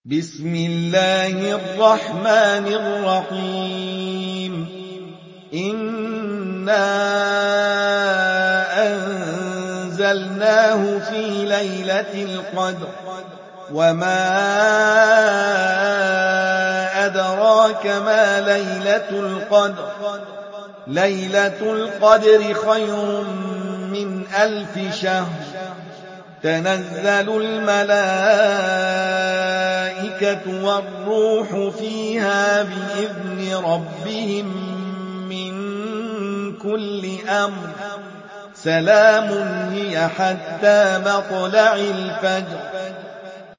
بسم الله الرحمن الرحيم إنا أنزلناه في ليلة القدر وما أدراك ما ليلة القدر ليلة القدر خير من 1000 شهر تنزل الملائكة والروح فيها بإذن ربهم من كل أمر سلام هي حتى مطلع الفجر